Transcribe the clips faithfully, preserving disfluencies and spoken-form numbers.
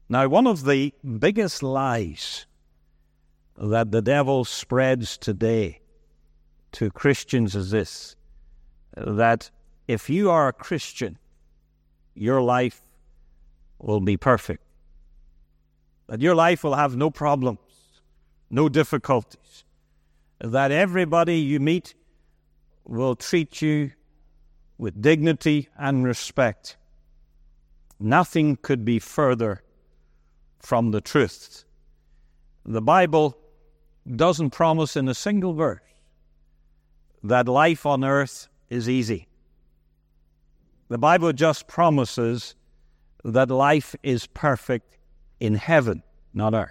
Now, one of the biggest lies that the devil spreads today to Christians is this, that if you are a Christian, your life will be perfect. That your life will have no problems, no difficulties. That everybody you meet will treat you with dignity and respect. Nothing could be further from the truth. The Bible doesn't promise in a single verse that life on earth is easy. The Bible just promises that life is perfect in heaven, not earth.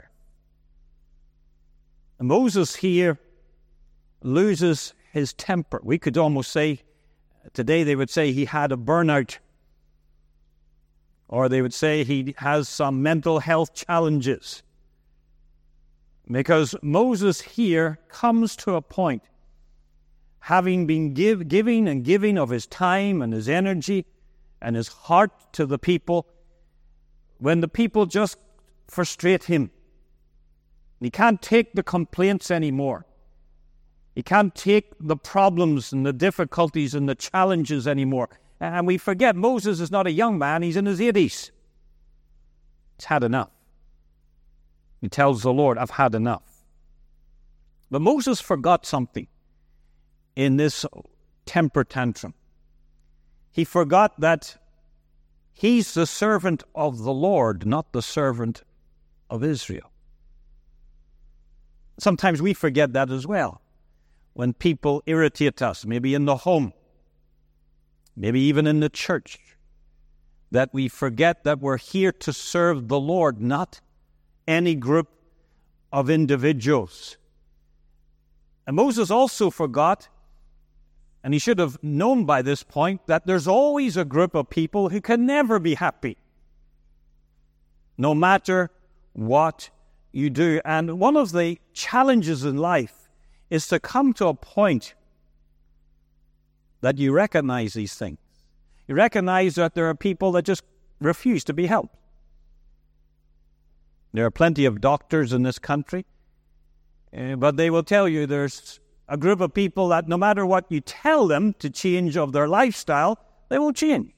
And Moses here loses his temper. We could almost say, today they would say he had a burnout. Or they would say he has some mental health challenges. Because Moses here comes to a point, having been give, giving and giving of his time and his energy and his heart to the people, when the people just frustrate him. He can't take the complaints anymore. He can't take the problems and the difficulties and the challenges anymore. And we forget Moses is not a young man, he's in his eighties. He's had enough. He tells the Lord, I've had enough. But Moses forgot something in this temper tantrum. He forgot that he's the servant of the Lord, not the servant of Israel. Sometimes we forget that as well. When people irritate us, maybe in the home, maybe even in the church, that we forget that we're here to serve the Lord, not any group of individuals. And Moses also forgot, and he should have known by this point, that there's always a group of people who can never be happy, no matter what you do. And one of the challenges in life is to come to a point that you recognize these things. You recognize that there are people that just refuse to be helped. There are plenty of doctors in this country, uh, but they will tell you there's a group of people that no matter what you tell them to change of their lifestyle, they won't change.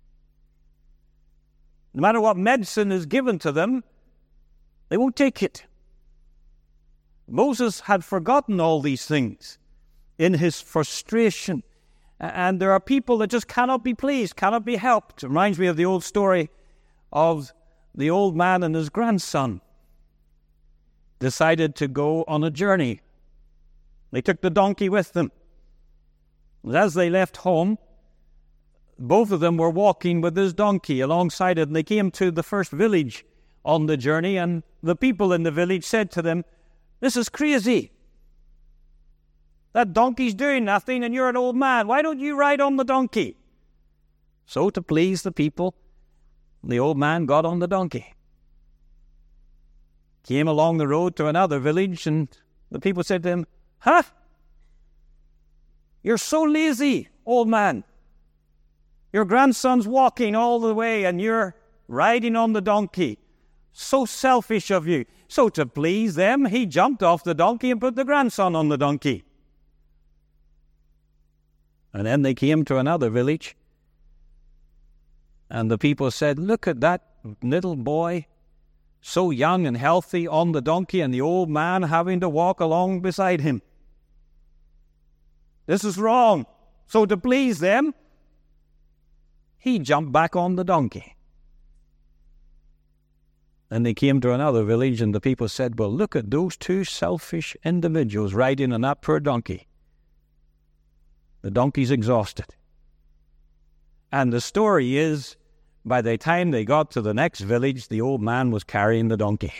No matter what medicine is given to them, they won't take it. Moses had forgotten all these things in his frustration. And there are people that just cannot be pleased, cannot be helped. It reminds me of the old story of the old man and his grandson decided to go on a journey. They took the donkey with them. And as they left home, both of them were walking with this donkey alongside it, and they came to the first village on the journey, and the people in the village said to them, "This is crazy. That donkey's doing nothing and you're an old man. Why don't you ride on the donkey?" So to please the people, the old man got on the donkey. Came along the road to another village, and the people said to him, "Huh? You're so lazy, old man. Your grandson's walking all the way and you're riding on the donkey. So selfish of you." So to please them, he jumped off the donkey and put the grandson on the donkey. And then they came to another village, and the people said, "Look at that little boy, so young and healthy, on the donkey, and the old man having to walk along beside him. This is wrong." So to please them, he jumped back on the donkey. Then they came to another village, and the people said, "Well, look at those two selfish individuals riding on that poor donkey. The donkey's exhausted." And the story is, by the time they got to the next village, the old man was carrying the donkey.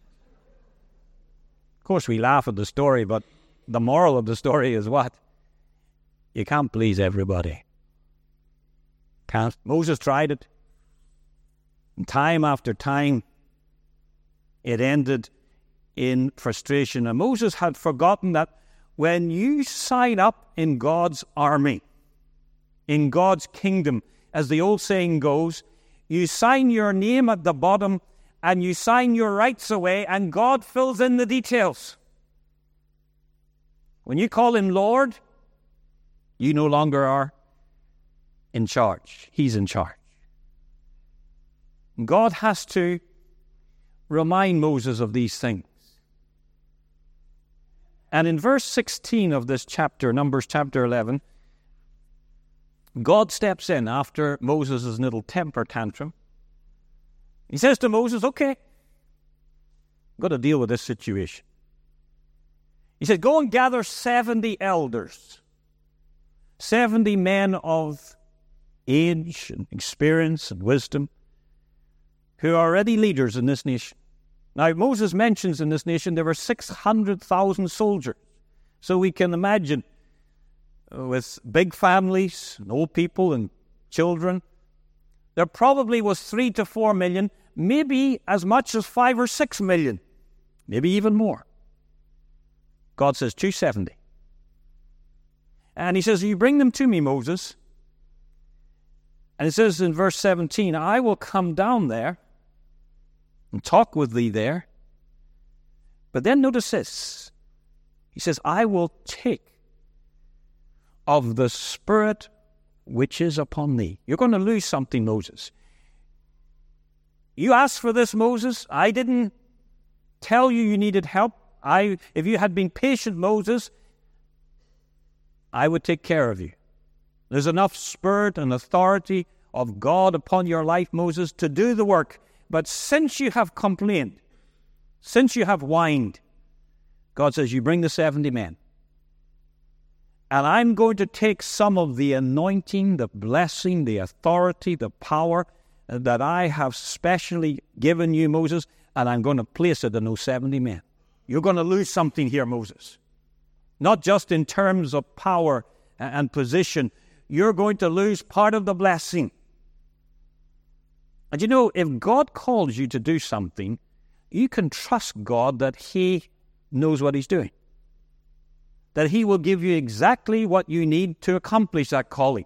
Of course, we laugh at the story, but the moral of the story is what? You can't please everybody. Can't. Moses tried it. And time after time, it ended in frustration. And Moses had forgotten that when you sign up in God's army, in God's kingdom, as the old saying goes, you sign your name at the bottom and you sign your rights away, and God fills in the details. When you call him Lord, you no longer are in charge. He's in charge. God has to remind Moses of these things. And in verse sixteen of this chapter, Numbers chapter eleven, God steps in after Moses' little temper tantrum. He says to Moses, okay, I've got to deal with this situation. He said, go and gather seventy elders, seventy men of age and experience and wisdom, who are already leaders in this nation. Now, Moses mentions in this nation there were six hundred thousand soldiers. So we can imagine uh, with big families and old people and children, there probably was three to four million, maybe as much as five or six million, maybe even more. God says, choose seventy. And he says, you bring them to me, Moses. And it says in verse seventeen, I will come down there and talk with thee there. But then notice this. He says, I will take of the Spirit which is upon thee. You're going to lose something, Moses. You asked for this, Moses. I didn't tell you you needed help. I, if you had been patient, Moses, I would take care of you. There's enough Spirit and authority of God upon your life, Moses, to do the work. But since you have complained, since you have whined, God says, you bring the seventy men. And I'm going to take some of the anointing, the blessing, the authority, the power that I have specially given you, Moses, and I'm going to place it in those seventy men. You're going to lose something here, Moses. Not just in terms of power and position. You're going to lose part of the blessing. And you know, if God calls you to do something, you can trust God that he knows what he's doing. That he will give you exactly what you need to accomplish that calling.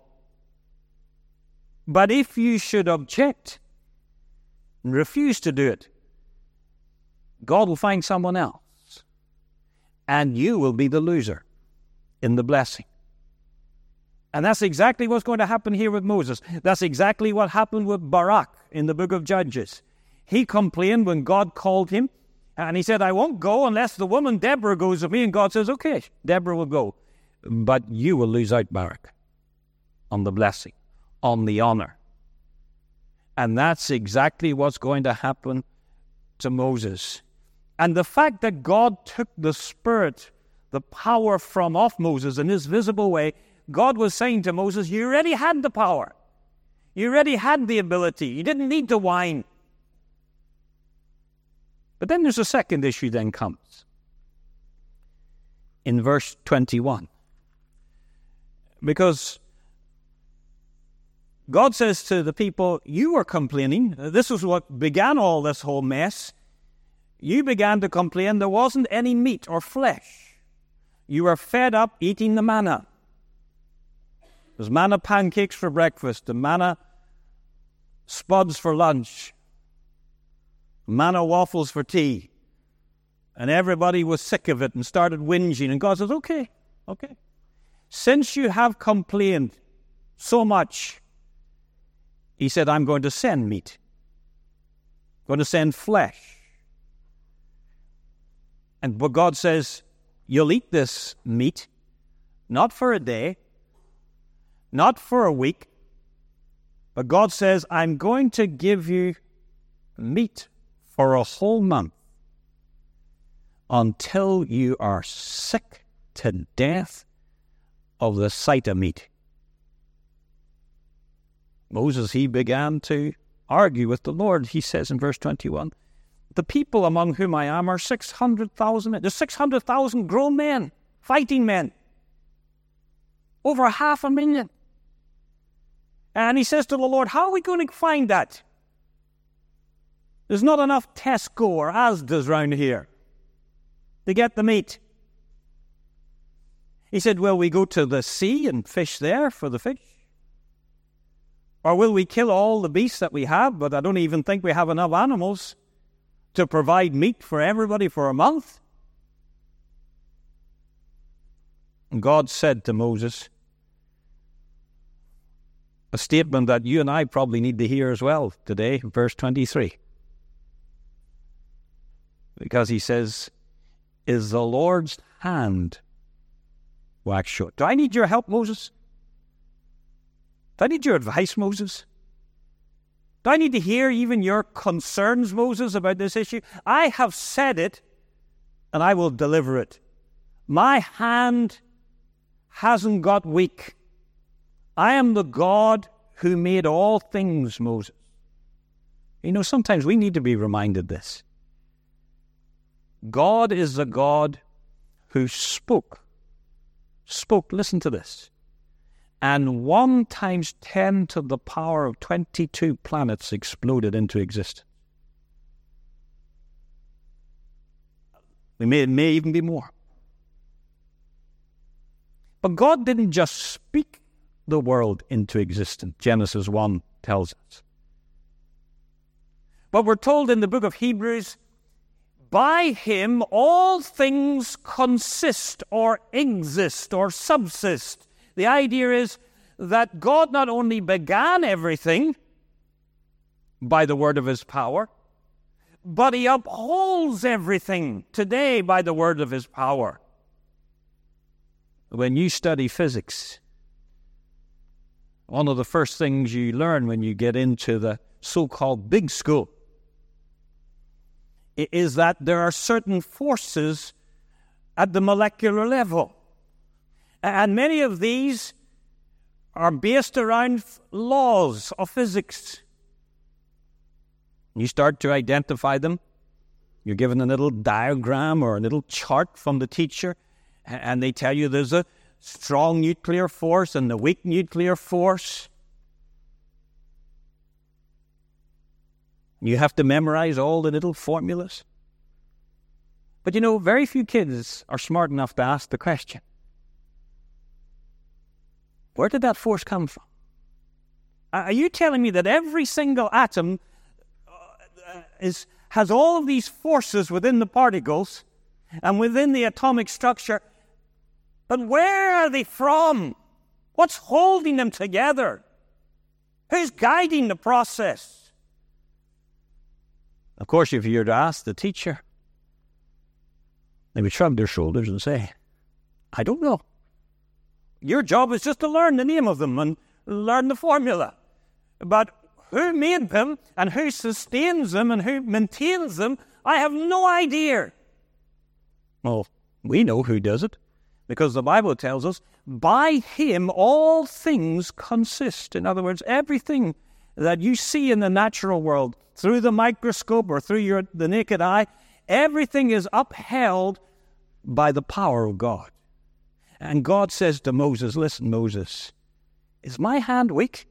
But if you should object and refuse to do it, God will find someone else. And you will be the loser in the blessing. And that's exactly what's going to happen here with Moses. That's exactly what happened with Barak in the book of Judges. He complained when God called him, and he said, I won't go unless the woman Deborah goes with me. And God says, okay, Deborah will go. But you will lose out, Barak, on the blessing, on the honor. And that's exactly what's going to happen to Moses. And the fact that God took the Spirit, the power from off Moses in this visible way, God was saying to Moses, you already had the power. You already had the ability. You didn't need to whine. But then there's a second issue then comes. In verse twenty-one. Because God says to the people, you were complaining. This was what began all this whole mess. You began to complain there wasn't any meat or flesh. You were fed up eating the manna. There's manna pancakes for breakfast, the manna spuds for lunch, manna waffles for tea. And everybody was sick of it and started whinging. And God says, okay, okay. Since you have complained so much, he said, I'm going to send meat. I'm going to send flesh. And but God says, you'll eat this meat, not for a day, not for a week, but God says, I'm going to give you meat for a whole month until you are sick to death of the sight of meat. Moses, he began to argue with the Lord. He says in verse twenty-one, the people among whom I am are six hundred thousand men. There's six hundred thousand grown men, fighting men. Over half a million. And he says to the Lord, how are we going to find that? There's not enough Tesco or Asda's round here to get the meat. He said, will we go to the sea and fish there for the fish? Or will we kill all the beasts that we have? But I don't even think we have enough animals to provide meat for everybody for a month. And God said to Moses a statement that you and I probably need to hear as well today, verse twenty-three. Because he says, is the Lord's hand wax short? Do I need your help, Moses? Do I need your advice, Moses? Do I need to hear even your concerns, Moses, about this issue? I have said it, and I will deliver it. My hand hasn't got weak. I am the God who made all things, Moses. You know, sometimes we need to be reminded this. God is the God who spoke. Spoke, listen to this. And one times ten to the power of twenty-two planets exploded into existence. It may, it may even be more. But God didn't just speak the world into existence, Genesis one tells us. But we're told in the book of Hebrews, by him all things consist or exist or subsist. The idea is that God not only began everything by the word of his power, but he upholds everything today by the word of his power. When you study physics, one of the first things you learn when you get into the so-called big school is that there are certain forces at the molecular level. And many of these are based around laws of physics. You start to identify them. You're given a little diagram or a little chart from the teacher, and they tell you there's a strong nuclear force and a weak nuclear force. You have to memorize all the little formulas. But you know, very few kids are smart enough to ask the question, where did that force come from? Are you telling me that every single atom uh, is has all of these forces within the particles and within the atomic structure, but where are they from? What's holding them together? Who's guiding the process? Of course, if you were to ask the teacher, they would shrug their shoulders and say, I don't know. Your job is just to learn the name of them and learn the formula. But who made them and who sustains them and who maintains them, I have no idea. Well, we know who does it, because the Bible tells us, by him all things consist. In other words, everything that you see in the natural world, through the microscope or through your, the naked eye, everything is upheld by the power of God. And God says to Moses, listen, Moses, is my hand weak?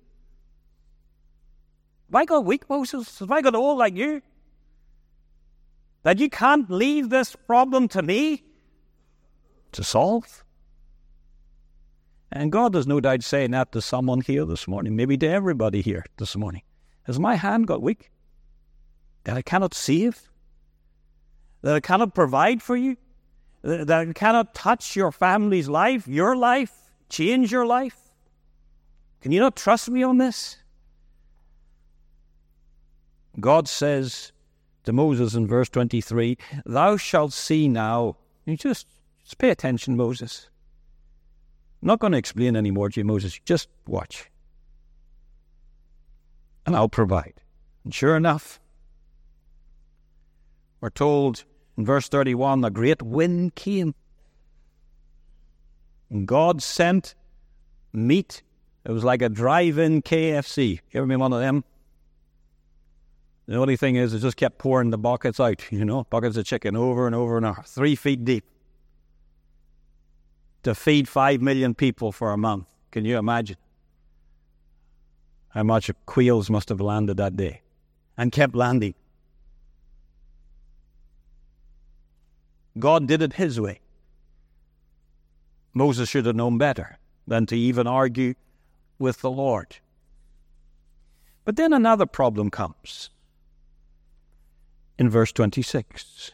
Have I got weak, Moses? Have I got old like you? That you can't leave this problem to me to solve? And God is no doubt saying that to someone here this morning, maybe to everybody here this morning. Has my hand got weak? That I cannot save? That I cannot provide for you? That I cannot touch your family's life, your life, change your life? Can you not trust me on this? God says to Moses in verse twenty-three, thou shalt see now. You just, just pay attention, Moses. I'm not going to explain any more to you, Moses. Just watch. And I'll provide. And sure enough, we're told in verse thirty-one, a great wind came. And God sent meat. It was like a drive-in K F C. You ever been one of them? The only thing is, it just kept pouring the buckets out, you know, buckets of chicken over and over and over, three feet deep, to feed five million people for a month. Can you imagine how much quails must have landed that day and kept landing? God did it his way. Moses should have known better than to even argue with the Lord. But then another problem comes. in verse twenty-six.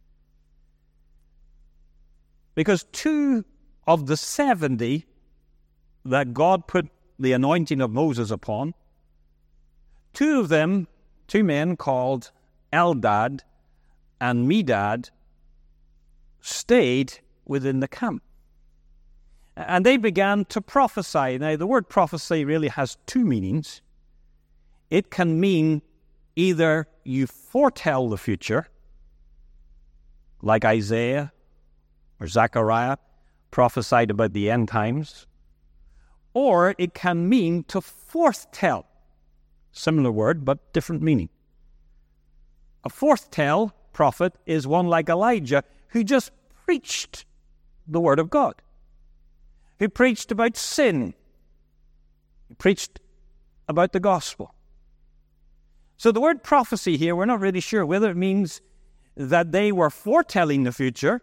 Because two of the seventy that God put the anointing of Moses upon, two of them, two men called Eldad and Medad, stayed within the camp. And they began to prophesy. Now, the word prophecy really has two meanings. It can mean either you foretell the future, like Isaiah or Zechariah prophesied about the end times, or it can mean to foretell. Similar word, but different meaning. A foretell prophet is one like Elijah, who just preached the word of God, who preached about sin, who preached about the gospel. So the word prophecy here, we're not really sure whether it means that they were foretelling the future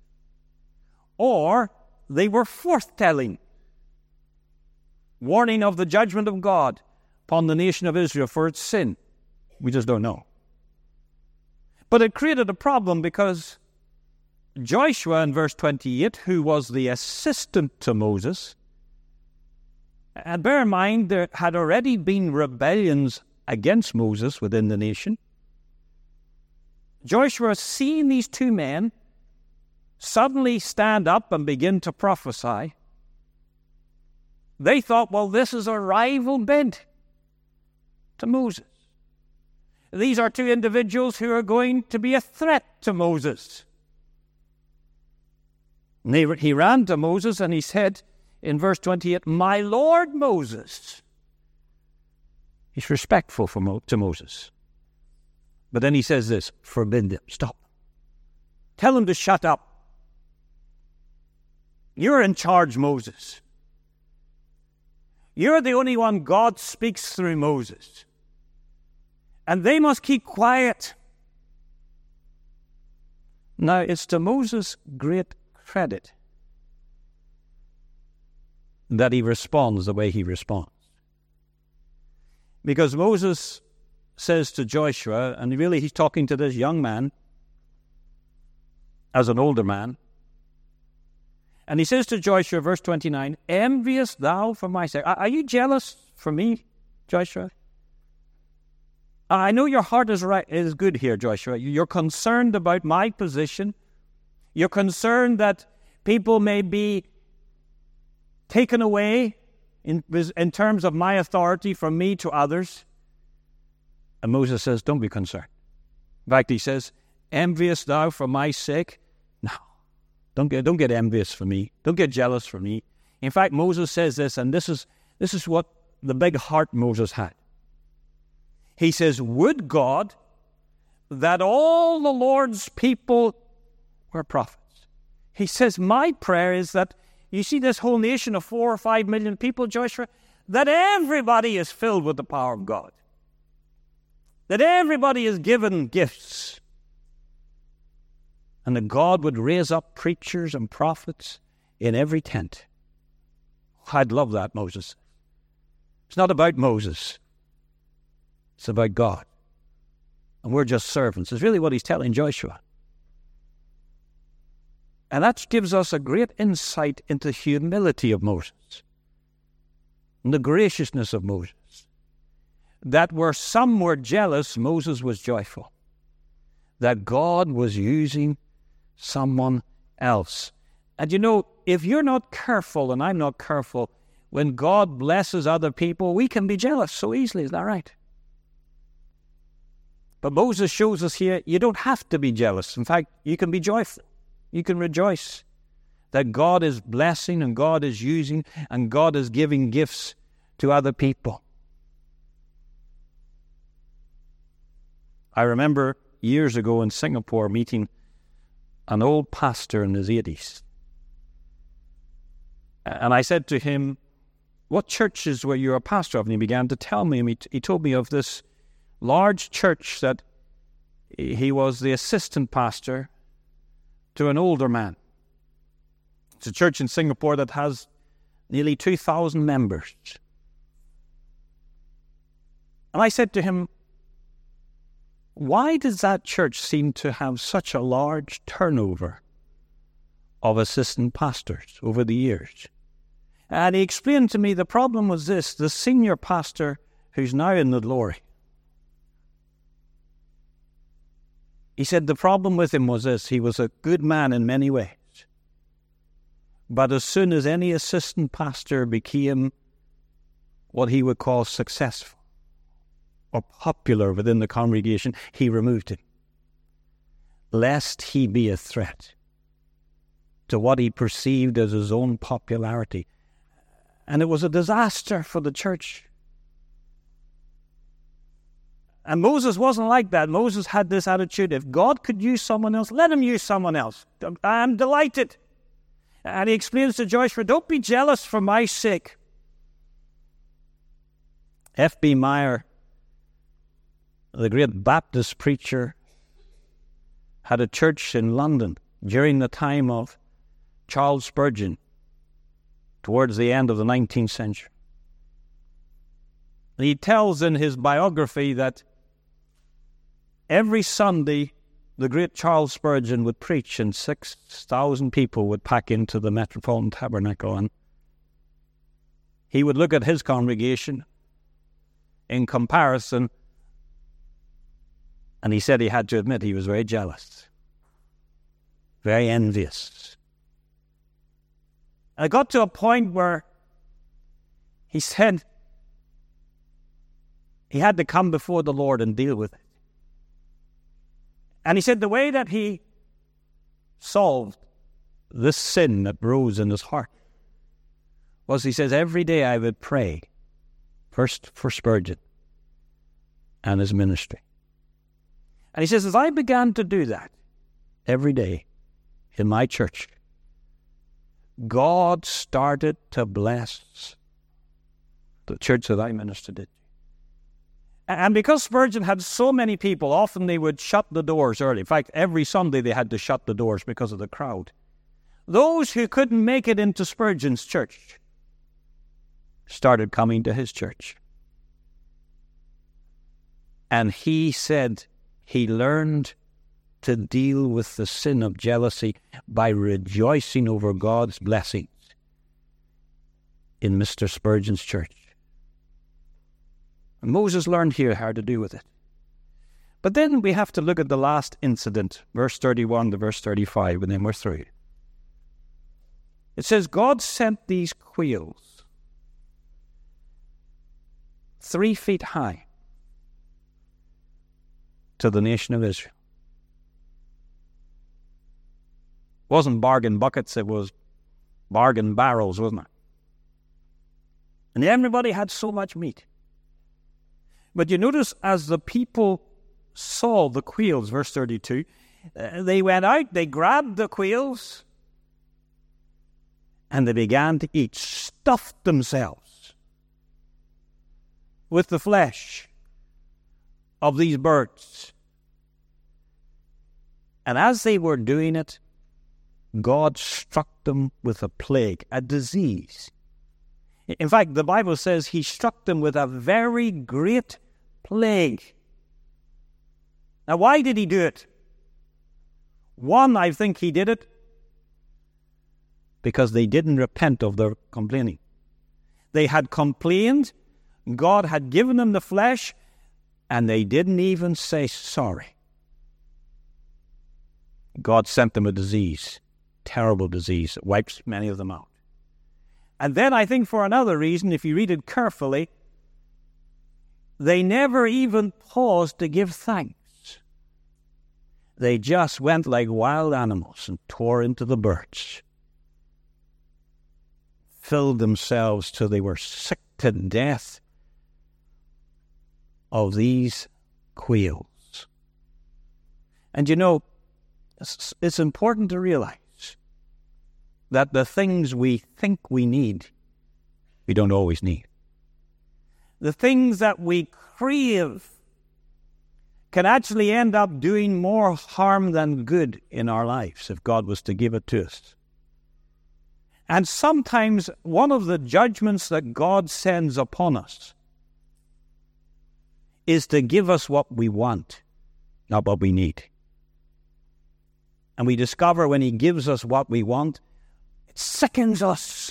or they were forthtelling, warning of the judgment of God upon the nation of Israel for its sin. We just don't know. But it created a problem because Joshua in verse twenty-eight, who was the assistant to Moses, and bear in mind there had already been rebellions against Moses within the nation. Joshua, seeing these two men suddenly stand up and begin to prophesy, they thought, well, this is a rival bid to Moses. These are two individuals who are going to be a threat to Moses. And he, he ran to Moses and he said in verse twenty-eight, "My Lord Moses." He's respectful for Mo- to Moses. But then he says this, forbid them, stop. Tell them to shut up. You're in charge, Moses. You're the only one God speaks through Moses. And they must keep quiet. Now, it's to Moses' great credit that he responds the way he responds. Because Moses says to Joshua, and really he's talking to this young man as an older man, and he says to Joshua, verse twenty-nine, "Envious thou for my sake?" Are you jealous for me, Joshua? I know your heart is right, is good here, Joshua. You're concerned about my position. You're concerned that people may be taken away in, in terms of my authority from me to others. And Moses says, don't be concerned. In fact, he says, "Envious thou for my sake?" No, don't get, don't get envious for me. Don't get jealous for me. In fact, Moses says this, and this is, this is what the big heart Moses had. He says, "Would God that all the Lord's people were prophets." He says, my prayer is that, you see this whole nation of four or five million people, Joshua, that everybody is filled with the power of God. That everybody is given gifts. And that God would raise up preachers and prophets in every tent. I'd love that, Moses. It's not about Moses. It's about God. And we're just servants. It's really what he's telling Joshua. And that gives us a great insight into the humility of Moses and the graciousness of Moses. That where some were jealous, Moses was joyful. That God was using someone else. And you know, if you're not careful, and I'm not careful, when God blesses other people, we can be jealous so easily. Is that right? But Moses shows us here, you don't have to be jealous. In fact, you can be joyful. You can rejoice that God is blessing and God is using and God is giving gifts to other people. I remember years ago in Singapore meeting an old pastor in his eighties. And I said to him, "What churches were you a pastor of?" And he began to tell me. And he, he told me of this large church that he was the assistant pastor to an older man. It's a church in Singapore that has nearly two thousand members. And I said to him, why does that church seem to have such a large turnover of assistant pastors over the years? And he explained to me the problem was this: the senior pastor, who's now in the glory, he said the problem with him was this: he was a good man in many ways. But as soon as any assistant pastor became what he would call successful or popular within the congregation, he removed him, lest he be a threat to what he perceived as his own popularity. And it was a disaster for the church. And Moses wasn't like that. Moses had this attitude: if God could use someone else, let him use someone else. I'm delighted. And he explains to Joshua, don't be jealous for my sake. F B Meyer, the great Baptist preacher, had a church in London during the time of Charles Spurgeon, towards the end of the nineteenth century. And he tells in his biography that every Sunday the great Charles Spurgeon would preach, and six thousand people would pack into the Metropolitan Tabernacle, and he would look at his congregation in comparison, and he said he had to admit he was very jealous, very envious. And it got to a point where he said he had to come before the Lord and deal with it. And he said the way that he solved this sin that rose in his heart was, he says, every day I would pray first for Spurgeon and his ministry. And he says, as I began to do that every day in my church, God started to bless the church that I ministered in. And because Spurgeon had so many people, often they would shut the doors early. In fact, every Sunday they had to shut the doors because of the crowd. Those who couldn't make it into Spurgeon's church started coming to his church. And he said he learned to deal with the sin of jealousy by rejoicing over God's blessings in Mister Spurgeon's church. And Moses learned here how to deal with it. But then we have to look at the last incident, verse thirty-one to verse thirty-five, and then we're through. It says, God sent these quails three feet high to the nation of Israel. It wasn't bargain buckets, it was bargain barrels, wasn't it? And everybody had so much meat. But you notice as the people saw the quails, verse thirty-two, uh, they went out, they grabbed the quails, and they began to eat, stuffed themselves with the flesh of these birds. And as they were doing it, God struck them with a plague, a disease. In fact, the Bible says he struck them with a very great plague. Now, why did he do it? One, I think he did it because they didn't repent of their complaining. They had complained, God had given them the flesh, and they didn't even say sorry. God sent them a disease, terrible disease that wipes many of them out. And then I think for another reason, if you read it carefully, they never even paused to give thanks. They just went like wild animals and tore into the birds, filled themselves till they were sick to death of these quails. And you know, it's, it's important to realize that the things we think we need, we don't always need. The things that we crave can actually end up doing more harm than good in our lives if God was to give it to us. And sometimes one of the judgments that God sends upon us is to give us what we want not what we need. And we discover when he gives us what we want, it sickens us.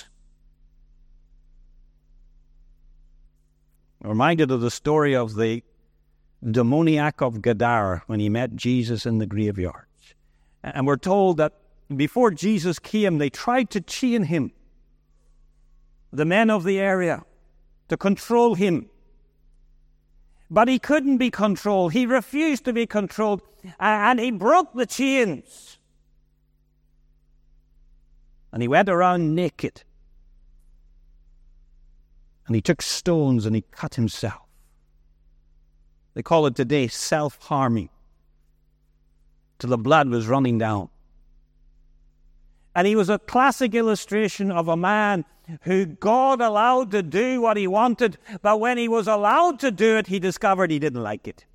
I'm reminded of the story of the demoniac of Gadara when he met Jesus in the graveyard. And we're told that before Jesus came, they tried to chain him, the men of the area, to control him. But he couldn't be controlled. He refused to be controlled. And he broke the chains. And he went around naked. And he took stones and he cut himself. They call it today self-harming, till the blood was running down. And he was a classic illustration of a man who God allowed to do what he wanted, but when he was allowed to do it, he discovered he didn't like it.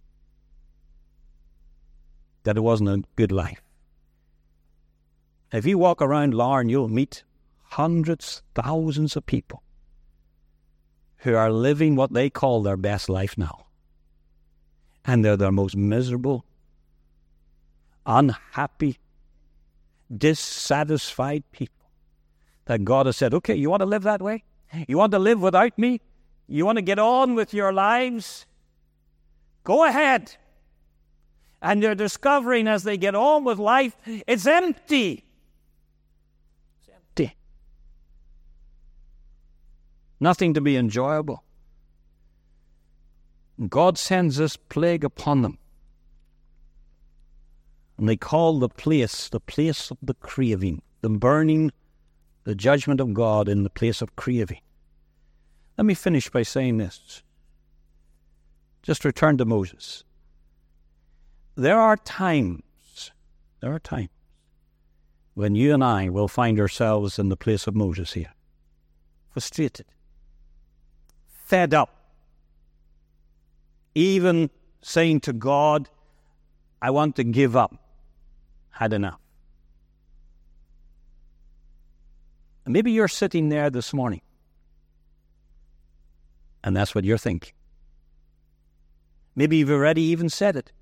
That it wasn't a good life. If you walk around Larne, you'll meet hundreds, thousands of people who are living what they call their best life now. And they're their most miserable, unhappy, dissatisfied people. That God has said, okay, you want to live that way? You want to live without me? You want to get on with your lives? Go ahead. And they're discovering as they get on with life, it's empty. It's empty. Nothing to be enjoyable. God sends this plague upon them. And they call the place, the place of the craving, the burning, the judgment of God in the place of craving. Let me finish by saying this. Just return to Moses. There are times, there are times when you and I will find ourselves in the place of Moses here. Frustrated. Fed up. Even saying to God, I want to give up. Had enough. And maybe you're sitting there this morning, and that's what you're thinking. Maybe you've already even said it.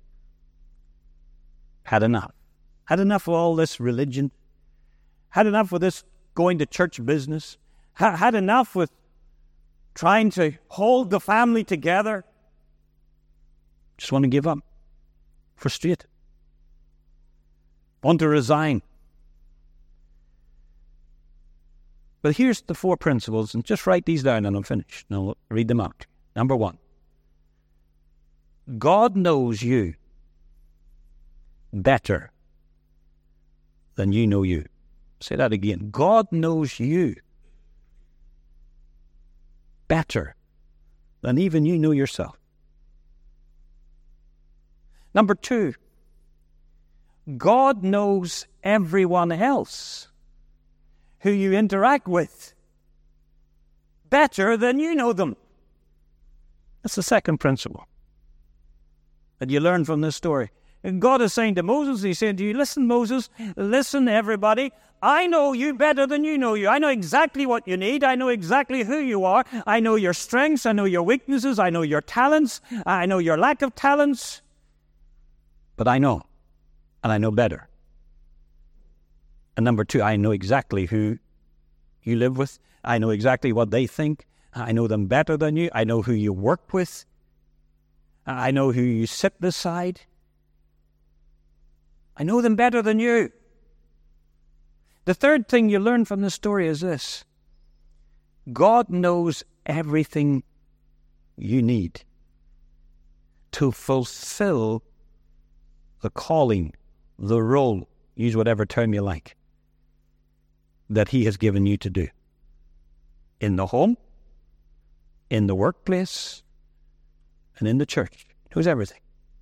Had enough. Had enough of all this religion. Had enough of this going to church business. Ha- had enough with trying to hold the family together. Just want to give up. Frustrated. Want to resign. But here's the four principles, and just write these down and I'm finished. Now I'll read them out. Number one. God knows you better than you know you. Say that again. God knows you better than even you know yourself. Number two, God knows everyone else who you interact with better than you know them. That's the second principle that you learn from this story. And God is saying to Moses, He's saying to you, listen, Moses, listen, everybody. I know you better than you know you. I know exactly what you need. I know exactly who you are. I know your strengths. I know your weaknesses. I know your talents. I know your lack of talents. But I know, and I know better. And number two, I know exactly who you live with. I know exactly what they think. I know them better than you. I know who you work with. I know who you sit beside. I know them better than you. The third thing you learn from this story is this. God knows everything you need to fulfill the calling, the role, use whatever term you like, that He has given you to do. In the home, in the workplace, and in the church. He knows everything.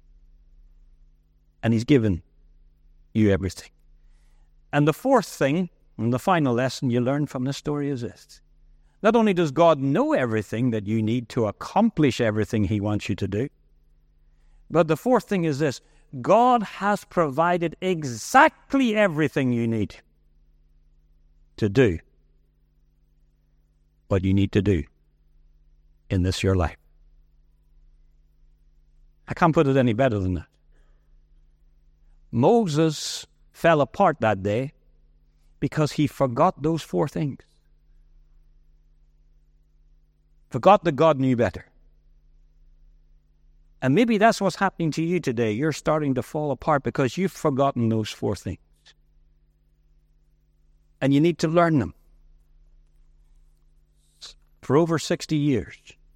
And He's given you everything. And the fourth thing, and the final lesson you learn from this story is this. Not only does God know everything that you need to accomplish everything He wants you to do, but the fourth thing is this. God has provided exactly everything you need to do what you need to do in this your life. I can't put it any better than that. Moses fell apart that day because he forgot those four things. Forgot that God knew better. And maybe that's what's happening to you today. You're starting to fall apart because you've forgotten those four things. And you need to learn them. For over sixty years,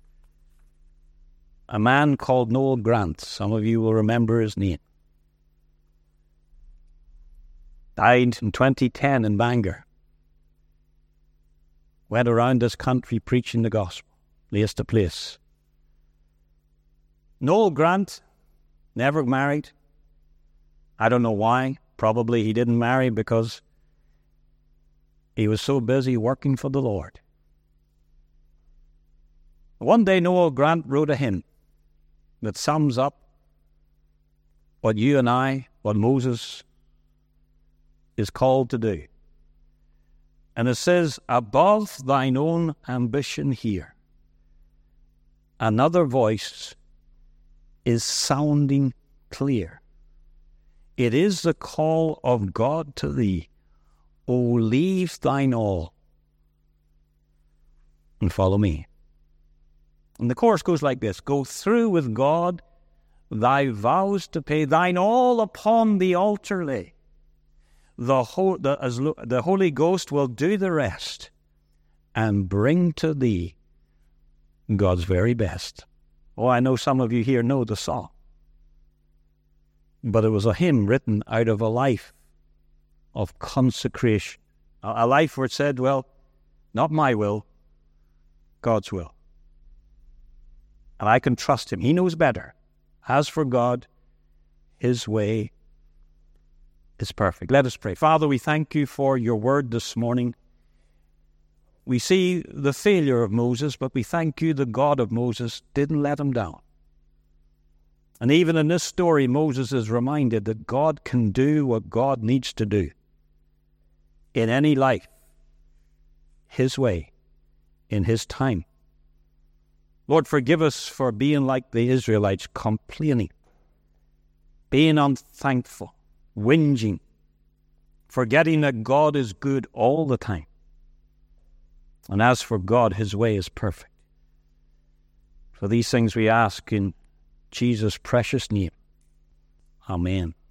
a man called Noel Grant, some of you will remember his name, died in twenty ten in Bangor. Went around this country preaching the gospel, place to place. Noel Grant never married. I don't know why. Probably he didn't marry because he was so busy working for the Lord. One day Noel Grant wrote a hymn that sums up what you and I, what Moses is called to do. And it says, above thine own ambition here, another voice is sounding clear. It is the call of God to thee. O leave thine all and follow me. And the chorus goes like this. Go through with God thy vows to pay, thine all upon the altar lay. The, ho- the, as lo- the Holy Ghost will do the rest and bring to thee God's very best. Oh, I know some of you here know the song. But it was a hymn written out of a life of consecration. A, a life where it said, well, not my will, God's will. And I can trust him. He knows better. As for God, his way is perfect. Let us pray. Father, we thank you for your word this morning. We see the failure of Moses, but we thank you the God of Moses didn't let him down. And even in this story, Moses is reminded that God can do what God needs to do in any life, his way, in his time. Lord, forgive us for being like the Israelites, complaining, being unthankful, whinging, forgetting that God is good all the time. And as for God, his way is perfect. For these things we ask in Jesus' precious name. Amen.